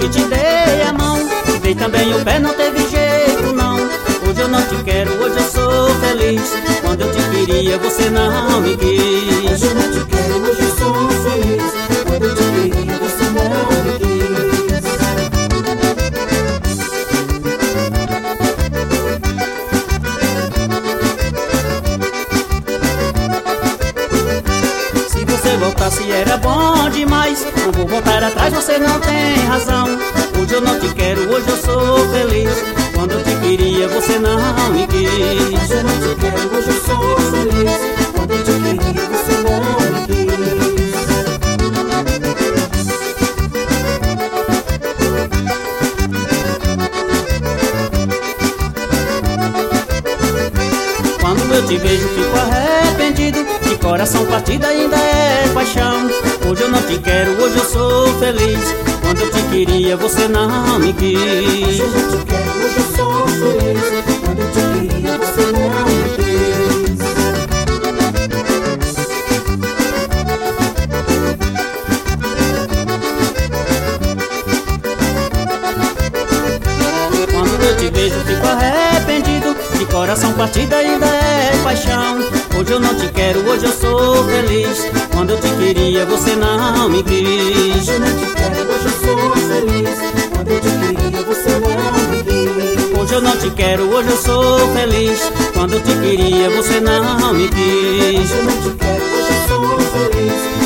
que te dei a mão, dei também o pé, não teve jeito não. Hoje eu não te quero, hoje eu sou feliz. Quando eu te queria, você não me quis. Hoje eu não te quero, hoje eu sou feliz. Quando eu te queria, você não me quis. Se você voltasse era bom demais, não vou voltar atrás, você não tem razão. Hoje eu não te quero, hoje eu sou feliz. Quando eu te queria, você não me quis. Hoje eu não te quero, hoje eu sou feliz. Quando eu te queria, você não me quis. Quando eu te vejo, fico arrependido. De coração partido ainda é paixão. Hoje eu não te quero, hoje eu sou feliz. Quando eu te queria, você não me quis. Hoje eu não te quero, hoje eu sou feliz. Quando eu te queria, você não me quis. Quando eu te vejo, fico arrependido. De coração partido ainda é paixão. Hoje eu não te quero, hoje eu sou feliz. Quando eu te queria, você não me quis. Hoje eu não te quero, hoje eu sou feliz. Quando eu te queria, você não me quis. Hoje eu não te quero, hoje eu sou feliz. Quando eu te queria, você não me quis. Hoje eu não te quero, hoje eu sou feliz.